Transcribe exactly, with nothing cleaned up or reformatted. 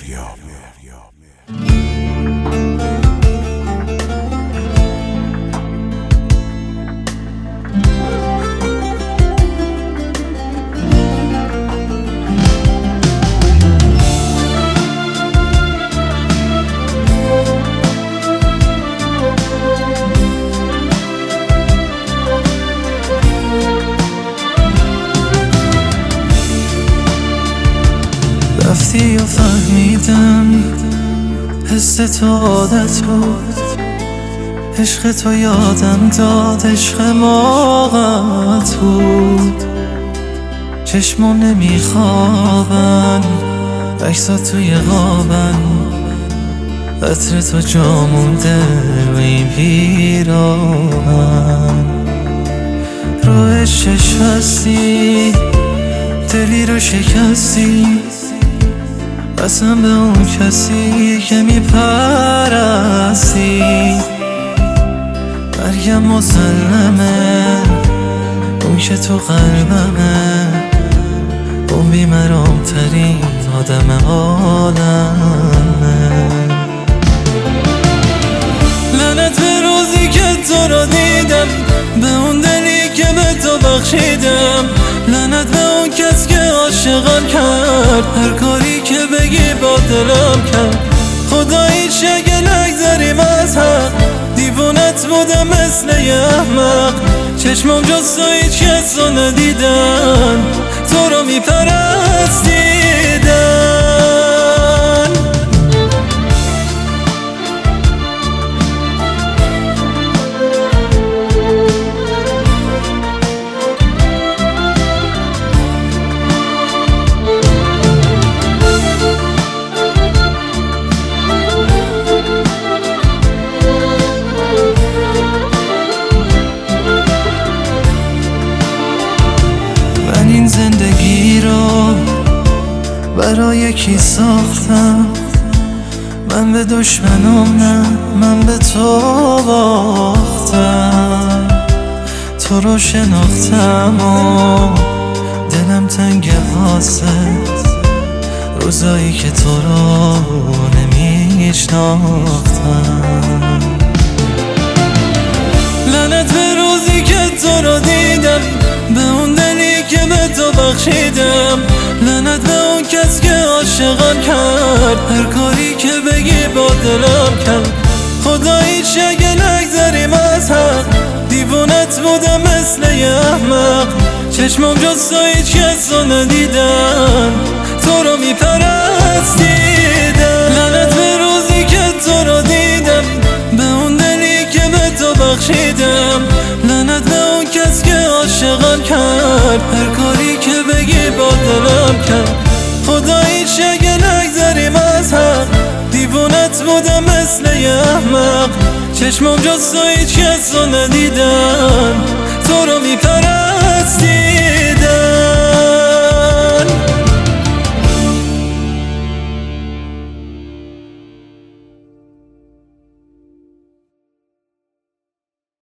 رفتی و فهمیدم حس تو عادت بود، عشق تو یادم داد عشق موقت بود. چشمم نمیخوابن، عکسات توی قابن، عطر تو جا مونده رو این پیراهن. رو عشقش بستی، دلی رو شکستی، قسم به اون کسی که میپرستی. مرگم مسلمه، اون که تو قلبمه، اون بیمرام ترین آدم عالمه. لعنت به روزی که تو رو دیدم، به اون دلی که به تو بخشیدم، لعنت به اون کس که عاشقم کرد، هر کاری که بگی با دلم کرد. خداییش اگه نگذریم از حق، دیوونت بودم مثل یه احمق. چشمم جز تو هیچ کس رو ندیدن، تو رو میپرستیدن. این زندگی رو برای کی ساختم؟ من به دشمنام نه، من به تو باختم. تو رو شناختم و دلم تنگ واسه روزایی که تو رو نمیشناختم. لعنت به روزی که تو رو دیدم، به اون دلی که به تو بخشیدم، لعنت به اون کس که عاشقم کرد، هر کاری که بگی با دلم کرد. خداییش اگه نگذریم از حق، دیوونت بودم مثل یه احمق. چشمم جز تو هیچ کس رو ندیدن، تو رو میپرستیدن. لعنت به روزی که تو رو دیدم، به اون دلی که به تو بخشیدم، لعنت به اون کس که عاشقم کرد، هر کاری که بگی با دلم کرد. خداییش اگه نگذریم از حق، دیوونت بودم مثل یه احمق. چشمم جز تو هیچ کس رو ندیدن،